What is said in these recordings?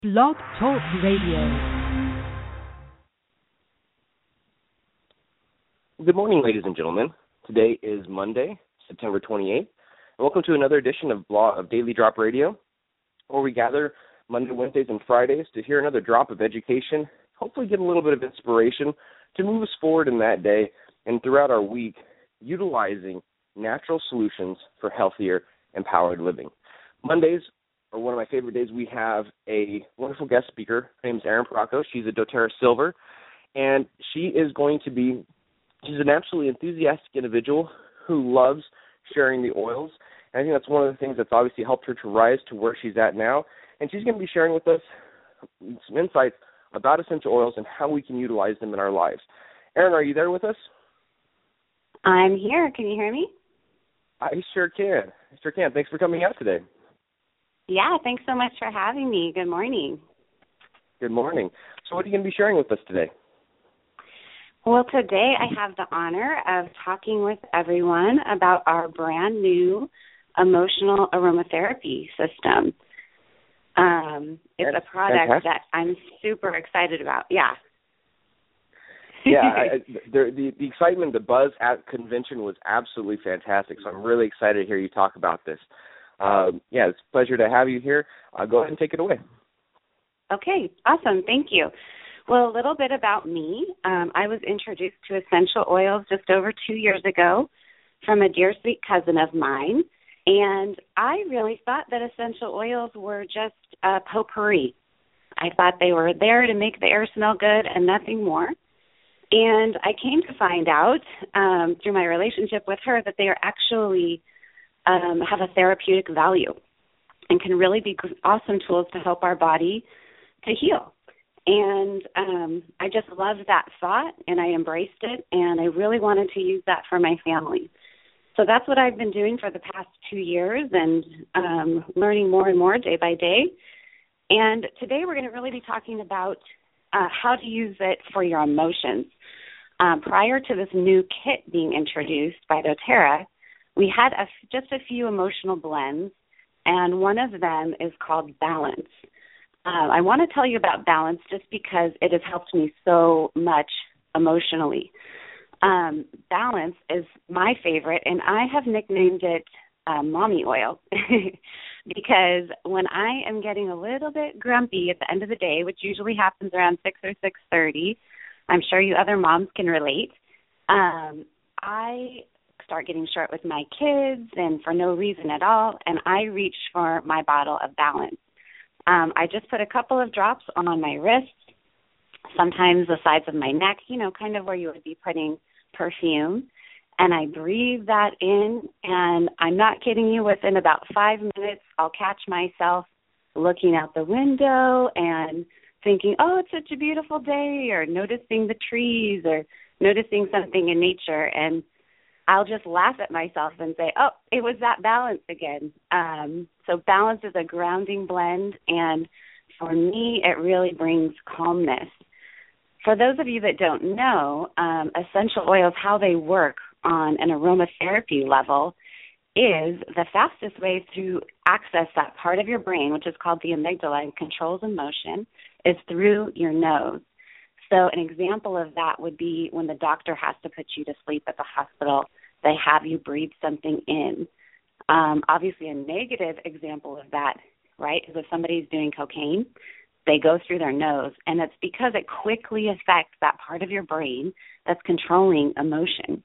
Blog Talk Radio. Good morning, ladies and gentlemen. Today is Monday, September 28th, and welcome to another edition of Daily Drop Radio, where we gather Monday, Wednesdays, and Fridays to hear another drop of education, hopefully get a little bit of inspiration to move us forward in that day and throughout our week, utilizing natural solutions for healthier, empowered living. Mondays are one of my favorite days. We have a wonderful guest speaker. Her name is Erin Paraco. She's a doTERRA Silver, and she's an absolutely enthusiastic individual who loves sharing the oils. And I think that's one of the things that's obviously helped her to rise to where she's at now. And she's going to be sharing with us some insights about essential oils and how we can utilize them in our lives. Erin, are you there with us? I'm here. Can you hear me? I sure can. Thanks for coming out today. Yeah, thanks so much for having me. Good morning. Good morning. So what are you going to be sharing with us today? Well, today I have the honor of talking with everyone about our brand new emotional aromatherapy system. It's a product that I'm super excited about. Yeah. Yeah, the excitement, the buzz at convention was absolutely fantastic. So I'm really excited to hear you talk about this. It's a pleasure to have you here. Go ahead and take it away. Okay, awesome. Thank you. Well, a little bit about me. I was introduced to essential oils just over 2 years ago from a dear sweet cousin of mine, and I really thought that essential oils were just potpourri. I thought they were there to make the air smell good and nothing more. And I came to find out through my relationship with her that they are actually have a therapeutic value and can really be awesome tools to help our body to heal. And I just loved that thought, and I embraced it, and I really wanted to use that for my family. So that's what I've been doing for the past 2 years and learning more and more day by day. And today we're going to really be talking about how to use it for your emotions. Prior to this new kit being introduced by doTERRA, we had just a few emotional blends, and one of them is called Balance. I want to tell you about Balance just because it has helped me so much emotionally. Balance is my favorite, and I have nicknamed it Mommy Oil because when I am getting a little bit grumpy at the end of the day, which usually happens around 6 or 6:30, I'm sure you other moms can relate, I start getting short with my kids and for no reason at all, and I reach for my bottle of Balance. I just put a couple of drops on my wrists, sometimes the sides of my neck, kind of where you would be putting perfume, and I breathe that in, and I'm not kidding you, within about 5 minutes, I'll catch myself looking out the window and thinking, oh, it's such a beautiful day, or noticing the trees, or noticing something in nature, and I'll just laugh at myself and say, oh, it was that Balance again. So Balance is a grounding blend, and for me, it really brings calmness. For those of you that don't know, essential oils, how they work on an aromatherapy level is the fastest way to access that part of your brain, which is called the amygdala and controls emotion, is through your nose. So an example of that would be when the doctor has to put you to sleep at the hospital, they have you breathe something in. Obviously, a negative example of that, right, is if somebody's doing cocaine, they go through their nose, and it's because it quickly affects that part of your brain that's controlling emotion.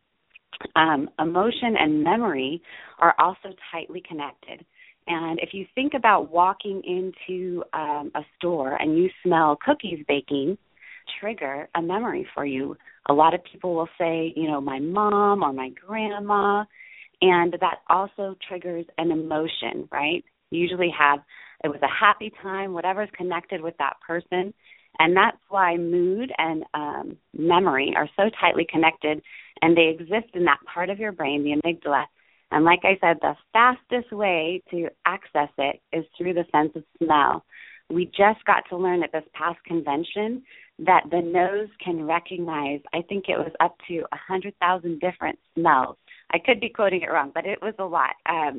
Emotion and memory are also tightly connected. And if you think about walking into a store and you smell cookies baking, trigger a memory for you. A lot of people will say, my mom or my grandma, and that also triggers an emotion, right? You usually it was a happy time, whatever's connected with that person, and that's why mood and memory are so tightly connected, and they exist in that part of your brain, the amygdala. And like I said, the fastest way to access it is through the sense of smell. We just got to learn at this past convention that the nose can recognize, I think it was up to 100,000 different smells. I could be quoting it wrong, but it was a lot.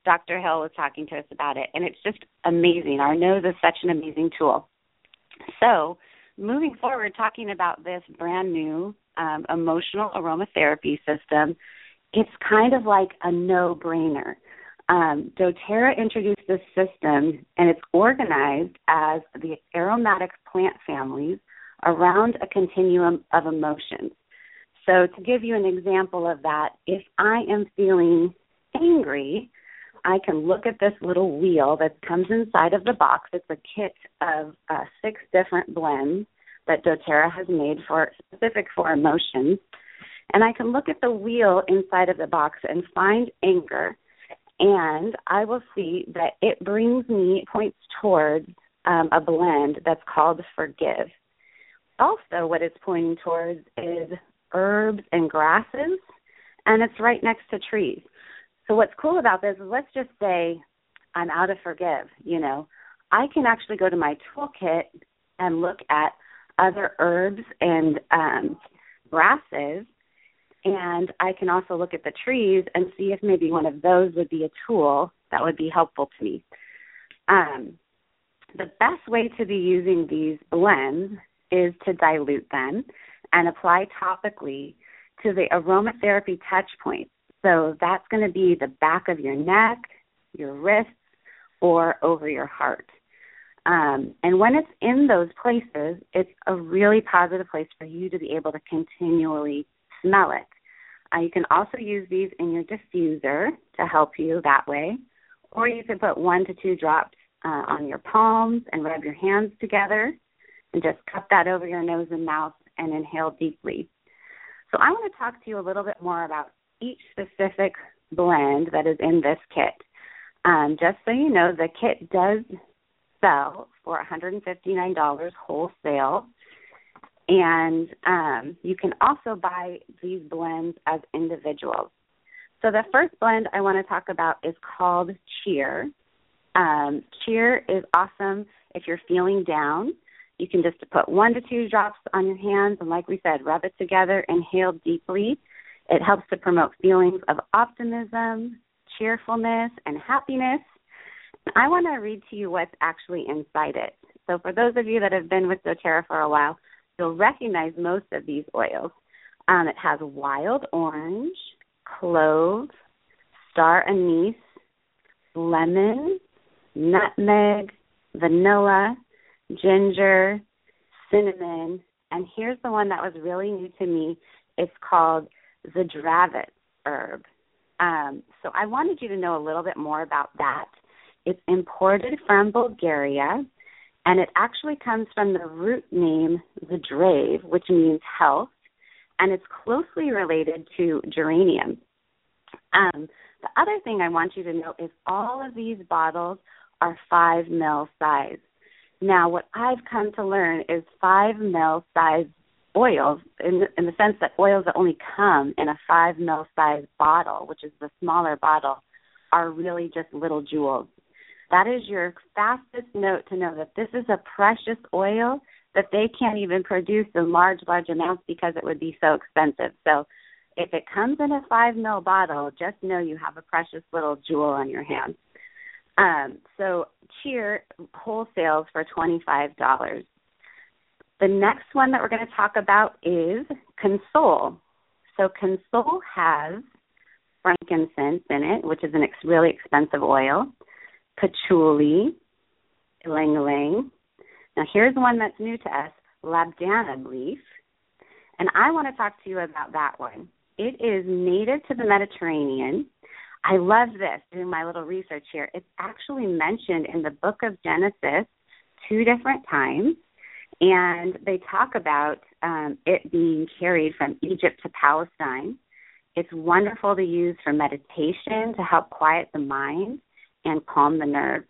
Dr. Hill was talking to us about it, and it's just amazing. Our nose is such an amazing tool. So moving forward, talking about this brand new emotional aromatherapy system, it's kind of like a no-brainer. doTERRA introduced this system, and it's organized as the aromatic plant families around a continuum of emotions. So to give you an example of that, if I am feeling angry, I can look at this little wheel that comes inside of the box. It's a kit of 6 different blends that doTERRA has made specific for emotions. And I can look at the wheel inside of the box and find anger, and I will see that it points towards a blend that's called Forgive. Also, what it's pointing towards is herbs and grasses, and it's right next to trees. So what's cool about this is, let's just say I'm out of Forgive. I can actually go to my toolkit and look at other herbs and grasses, and I can also look at the trees and see if maybe one of those would be a tool that would be helpful to me. The best way to be using these blends is to dilute them and apply topically to the aromatherapy touch points. So that's going to be the back of your neck, your wrists, or over your heart. And when it's in those places, it's a really positive place for you to be able to continually smell it. You can also use these in your diffuser to help you that way, or you can put 1 to 2 drops on your palms and rub your hands together and just cup that over your nose and mouth and inhale deeply. So I want to talk to you a little bit more about each specific blend that is in this kit. Just so you know, the kit does sell for $159 wholesale, and you can also buy these blends as individuals. So the first blend I want to talk about is called Cheer. Cheer is awesome if you're feeling down. You can just put 1 to 2 drops on your hands, and like we said, rub it together, inhale deeply. It helps to promote feelings of optimism, cheerfulness, and happiness. I want to read to you what's actually inside it. So for those of you that have been with doTERRA for a while, you'll recognize most of these oils. It has wild orange, clove, star anise, lemon, nutmeg, vanilla, ginger, cinnamon, and here's the one that was really new to me. It's called the Zdravit herb. So I wanted you to know a little bit more about that. It's imported from Bulgaria, and it actually comes from the root name Zdrav, which means health, and it's closely related to geranium. The other thing I want you to know is all of these bottles are 5 ml size. Now, what I've come to learn is 5 ml size oils, in the sense that oils that only come in a 5 ml size bottle, which is the smaller bottle, are really just little jewels. That is your fastest note to know that this is a precious oil that they can't even produce in large amounts because it would be so expensive. So if it comes in a 5 ml bottle, just know you have a precious little jewel on your hand. So Cheer wholesales for $25. The next one that we're going to talk about is Console. So Console has frankincense in it, which is a really expensive oil, patchouli, ylang-ylang. Now here's one that's new to us, labdanum leaf. And I want to talk to you about that one. It is native to the Mediterranean. I love this, doing my little research here. It's actually mentioned in the book of Genesis 2 different times, and they talk about it being carried from Egypt to Palestine. It's wonderful to use for meditation to help quiet the mind and calm the nerves.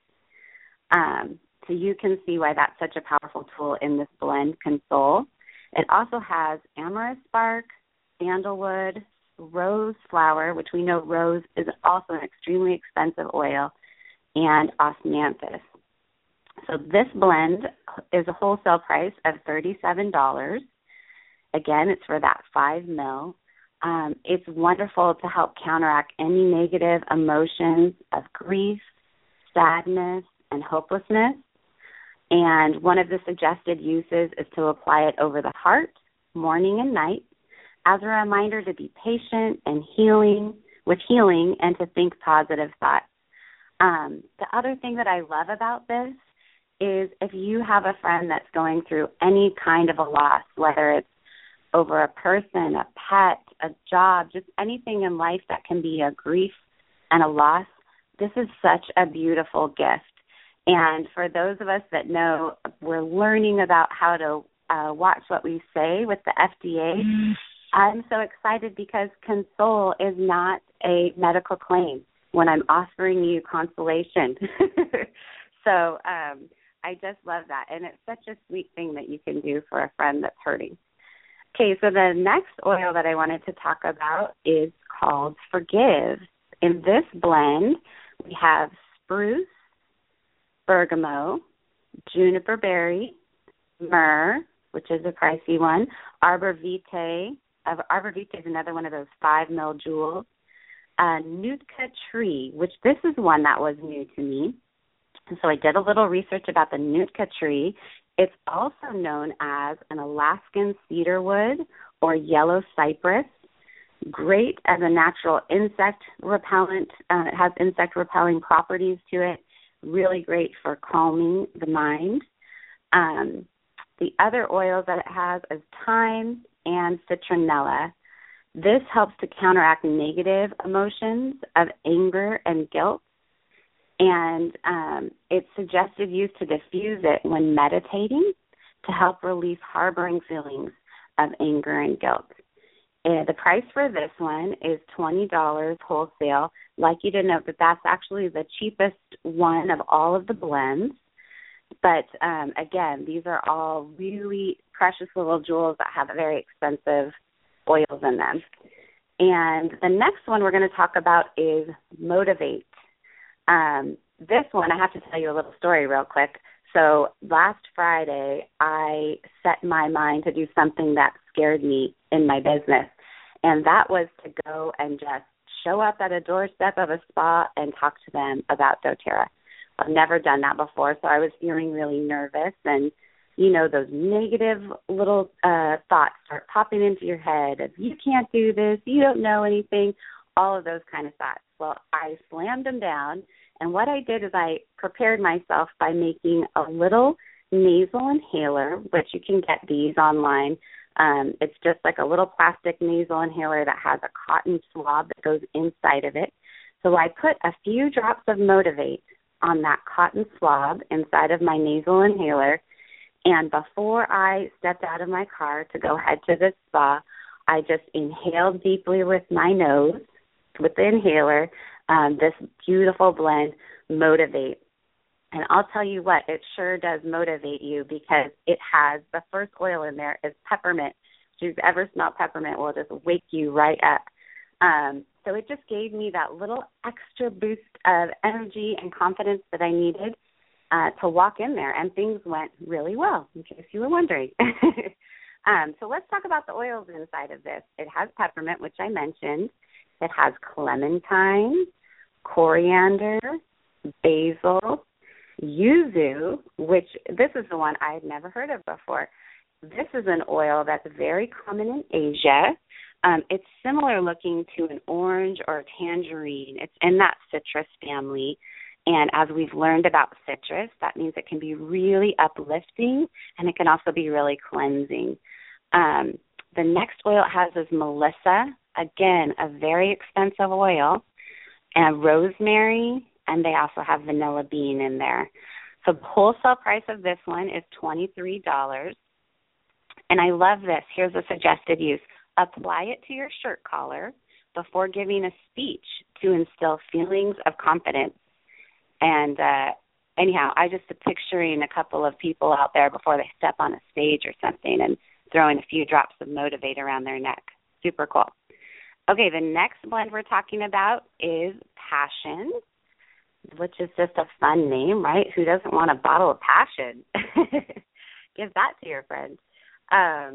So you can see why that's such a powerful tool in this blend, Console. It also has amorous bark, sandalwood, rose flower, which we know rose is also an extremely expensive oil, and osmanthus. So this blend is a wholesale price of $37. Again, it's for that 5 ml. It's wonderful to help counteract any negative emotions of grief, sadness, and hopelessness. And one of the suggested uses is to apply it over the heart, morning and night, as a reminder to be patient and healing and to think positive thoughts. The other thing that I love about this is if you have a friend that's going through any kind of a loss, whether it's over a person, a pet, a job, just anything in life that can be a grief and a loss, this is such a beautiful gift. And for those of us that know, we're learning about how to watch what we say with the FDA. I'm so excited because Console is not a medical claim when I'm offering you consolation. So I just love that. And it's such a sweet thing that you can do for a friend that's hurting. Okay, so the next oil that I wanted to talk about is called Forgive. In this blend, we have spruce, bergamot, juniper berry, myrrh, which is a pricey one, arbor vitae. Arbor vitae is another one of those 5 ml jewels. Nootka tree, which this is one that was new to me. And so I did a little research about the Nootka tree. It's also known as an Alaskan cedar wood or yellow cypress. Great as a natural insect repellent. It has insect repelling properties to it. Really great for calming the mind. The other oils that it has is thyme and citronella. This helps to counteract negative emotions of anger and guilt. And it's suggested use to diffuse it when meditating to help release harboring feelings of anger and guilt. The price for this one is $20 wholesale. I'd like you to note that that's actually the cheapest one of all of the blends. But, again, these are all really precious little jewels that have very expensive oils in them. And the next one we're going to talk about is Motivate. This one, I have to tell you a little story real quick. So last Friday, I set my mind to do something that scared me in my business, and that was to go and just show up at a doorstep of a spa and talk to them about doTERRA. I've never done that before, so I was feeling really nervous, and, you know, those negative little thoughts start popping into your head of, you can't do this, you don't know anything, all of those kind of thoughts. Well, I slammed them down, and what I did is I prepared myself by making a little nasal inhaler, which you can get these online. It's just like a little plastic nasal inhaler that has a cotton swab that goes inside of it. So I put a few drops of Motivate on that cotton swab inside of my nasal inhaler, and before I stepped out of my car to go head to the spa, I just inhaled deeply with my nose, with the inhaler, this beautiful blend, Motivate. And I'll tell you what, it sure does motivate you because it has, the first oil in there is peppermint. If you've ever smelled peppermint, will just wake you right up. So it just gave me that little extra boost of energy and confidence that I needed to walk in there, and things went really well, in case you were wondering. So let's talk about the oils inside of this. It has peppermint, which I mentioned. It has clementine, coriander, basil, yuzu, which this is the one I had never heard of before. This is an oil that's very common in Asia. It's similar looking to an orange or a tangerine. It's in that citrus family. And as we've learned about citrus, that means it can be really uplifting, and it can also be really cleansing. The next oil it has is Melissa. Again, a very expensive oil, and rosemary, and they also have vanilla bean in there. So the wholesale price of this one is $23. And I love this. Here's a suggested use. Apply it to your shirt collar before giving a speech to instill feelings of confidence. And anyhow, I just am picturing a couple of people out there before they step on a stage or something and throwing a few drops of Motivate around their neck. Super cool. Okay, the next blend we're talking about is Passion, which is just a fun name, right? Who doesn't want a bottle of Passion? Give that to your friend.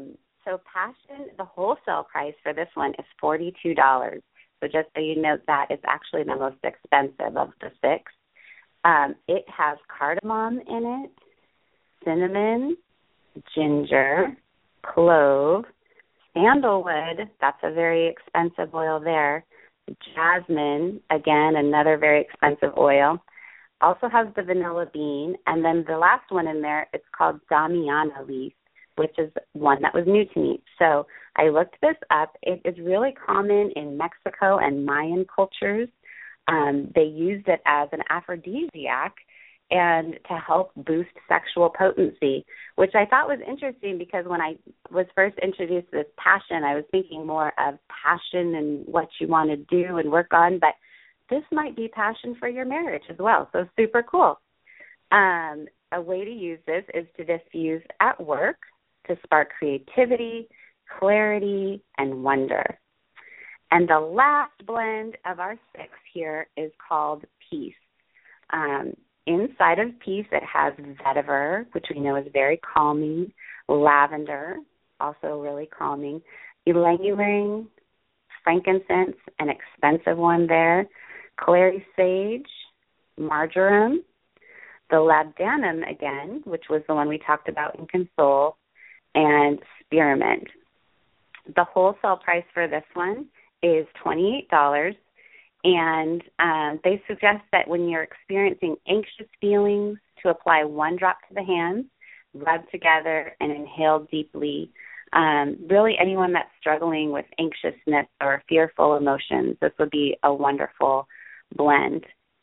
so Passion, the wholesale price for this one is $42. So just so you note, that is actually the most expensive of the 6. It has cardamom in it, cinnamon, ginger, clove, sandalwood, that's a very expensive oil there, jasmine, again, another very expensive oil, also has the vanilla bean, and then the last one in there, it's called Damiana leaf, which is one that was new to me. So I looked this up. It is really common in Mexico and Mayan cultures. They used it as an aphrodisiac and to help boost sexual potency, which I thought was interesting because when I was first introduced to this Passion, I was thinking more of passion and what you want to do and work on, but this might be passion for your marriage as well, so super cool. A way to use this is to diffuse at work to spark creativity, clarity, and wonder. And the last blend of our 6 here is called Peace. Inside of Peace, it has vetiver, which we know is very calming, lavender, also really calming, ylang-ylang, frankincense, an expensive one there, clary sage, marjoram, the labdanum again, which was the one we talked about in Console, and spearmint. The wholesale price for this one is $28, and they suggest that when you're experiencing anxious feelings, to apply 1 drop to the hands, rub together, and inhale deeply. Really, anyone that's struggling with anxiousness or fearful emotions, this would be a wonderful blend.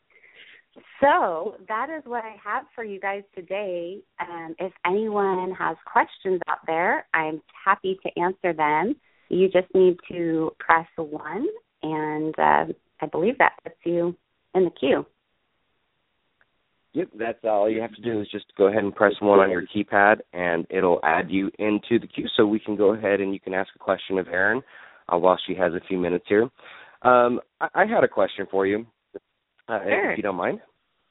So that is what I have for you guys today. If anyone has questions out there, I'm happy to answer them. You just need to press 1, and I believe that puts you in the queue. Yep, that's all you have to do is just go ahead and press 1 on your keypad, and it'll add you into the queue. So we can go ahead and you can ask a question of Erin while she has a few minutes here. I had a question for you, Sure. if you don't mind.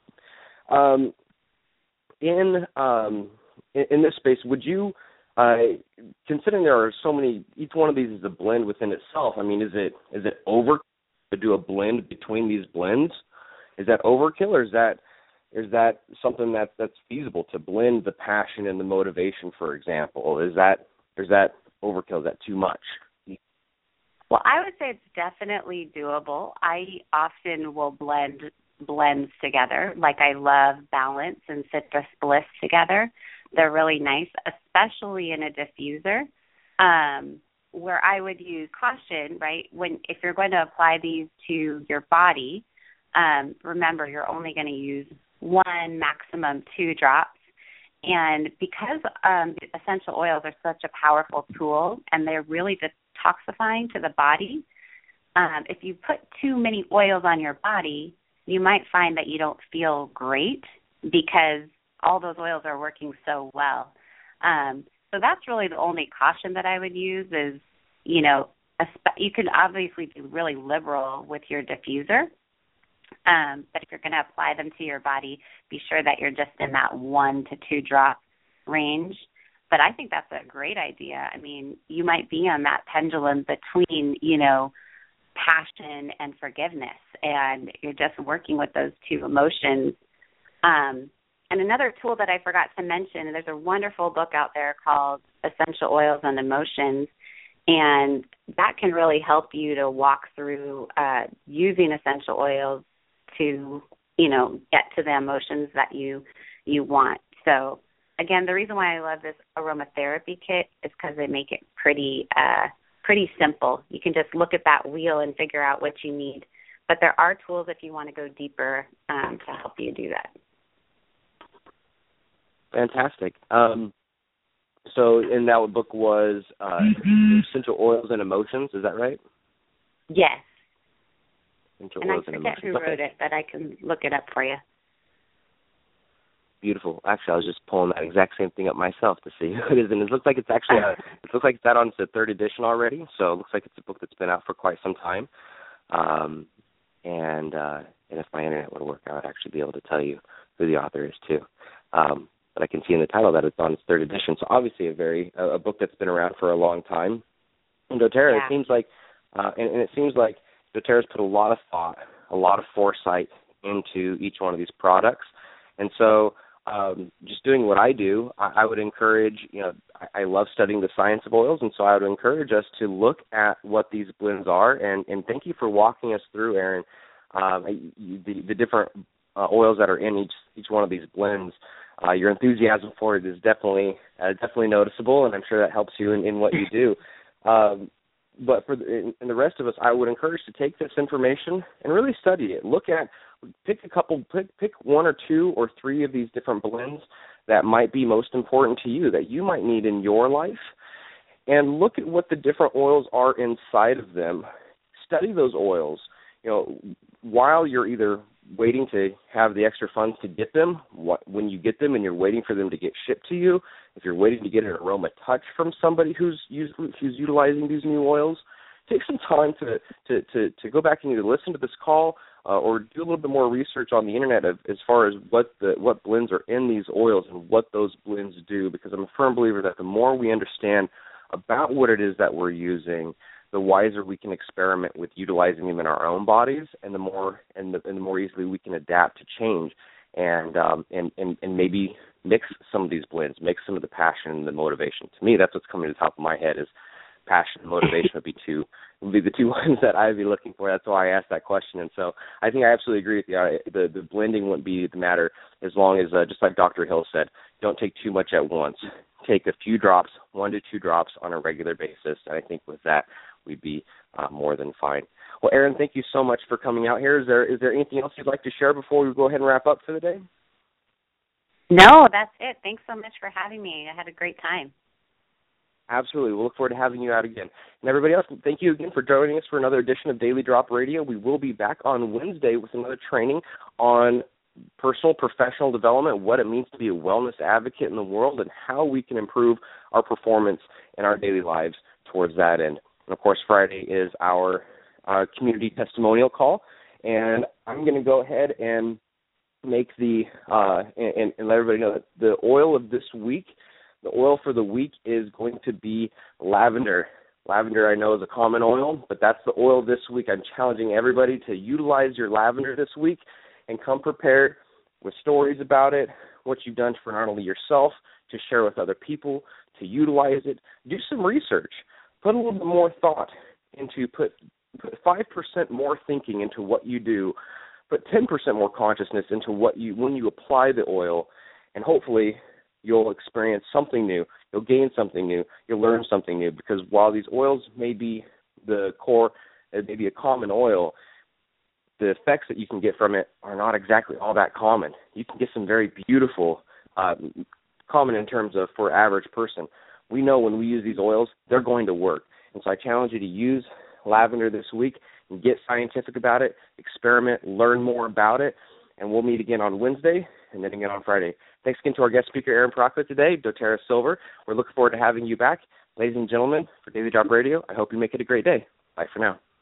In this space, would you, considering there are so many, each one of these is a blend within itself. I mean, is it over to do a blend between these blends? Is that overkill, or is that something that's feasible to blend the passion and the motivation, for example? Is that overkill? Is that too much? Well, I would say it's definitely doable. I often will blends together. Like I love Balance and Citrus Bliss together. They're really nice, especially in a diffuser, where I would use caution, right? If you're going to apply these to your body, remember you're only going to use 1, maximum 2 drops. And because essential oils are such a powerful tool and they're really detoxifying to the body, if you put too many oils on your body, you might find that you don't feel great because all those oils are working so well. So that's really the only caution that I would use is, you can obviously be really liberal with your diffuser, but if you're going to apply them to your body, be sure that you're just in that 1 to 2 drop range. But I think that's a great idea. I mean, you might be on that pendulum between, passion and forgiveness, and you're just working with those 2 emotions. And another tool that I forgot to mention, there's a wonderful book out there called Essential Oils and Emotions, and that can really help you to walk through using essential oils to, get to the emotions that you want. So, again, the reason why I love this aromatherapy kit is because they make it pretty simple. You can just look at that wheel and figure out what you need. But there are tools if you want to go deeper to help you do that. Fantastic. So, and that book was Essential Oils and Emotions, is that right? Yes. Essential And I Oils and forget Emotions. who wrote it, but I can look it up for you. Beautiful. Actually, I was just pulling that exact same thing up myself to see who it is, and it looks like it's actually it's out on its 3rd edition already. So it looks like it's a book that's been out for quite some time. And if my internet would work, I would actually be able to tell you who the author is too. but I can see in the title that it's on its third edition. So obviously a book that's been around for a long time. And doTERRA, Yeah. it seems like, and it seems like doTERRA's put a lot of thought, a lot of foresight into each one of these products. And so just doing what I do, I would encourage, I love studying the science of oils, and so I would encourage us to look at what these blends are. And thank you for walking us through, Erin, the different oils that are in each one of these blends. Your enthusiasm for it is definitely noticeable, and I'm sure that helps you in what you do. But for the rest of us, I would encourage to take this information and really study it. Pick one or two or three of these different blends that might be most important to you, that you might need in your life, and look at what the different oils are inside of them. Study those oils. While you're either waiting to have the extra funds to get them, when you get them and you're waiting for them to get shipped to you, if you're waiting to get an aroma touch from somebody who's utilizing these new oils, take some time to go back and either listen to this call or do a little bit more research on the internet as far as what blends are in these oils and what those blends do, because I'm a firm believer that the more we understand about what it is that we're using, the wiser we can experiment with utilizing them in our own bodies, and the more easily we can adapt to change, and maybe mix some of these blends, mix some of the passion and the motivation. To me, that's what's coming to the top of my head is passion and motivation would be the two ones that I'd be looking for. That's why I asked that question. And so I think I absolutely agree with you. The blending wouldn't be the matter as long as, just like Dr. Hill said, don't take too much at once. Take a few drops, 1 to 2 drops on a regular basis. And I think with that, we'd be more than fine. Well, Erin, thank you so much for coming out here. Is there anything else you'd like to share before we go ahead and wrap up for the day? No, that's it. Thanks so much for having me. I had a great time. Absolutely. We'll look forward to having you out again. And everybody else, thank you again for joining us for another edition of Daily Drop Radio. We will be back on Wednesday with another training on personal, professional development, what it means to be a wellness advocate in the world, and how we can improve our performance in our daily lives towards that end. And, of course, Friday is our community testimonial call. And I'm going to go ahead and make and let everybody know that the oil of this week, the oil for the week is going to be lavender. Lavender, I know, is a common oil, but that's the oil this week. I'm challenging everybody to utilize your lavender this week and come prepared with stories about it, what you've done for not only yourself, to share with other people, to utilize it. Do some research. Put a little bit more thought into, put 5% more thinking into what you do. Put 10% more consciousness into when you apply the oil, and hopefully you'll experience something new. You'll gain something new. You'll learn something new, because while these oils may be the core, it may be a common oil, the effects that you can get from it are not exactly all that common. You can get some very beautiful, common in terms of for average person. We know when we use these oils, they're going to work. And so I challenge you to use lavender this week and get scientific about it, experiment, learn more about it, and we'll meet again on Wednesday and then again on Friday. Thanks again to our guest speaker, Erin Proctor, today, doTERRA Silver. We're looking forward to having you back. Ladies and gentlemen, for Daily Drop Radio, I hope you make it a great day. Bye for now.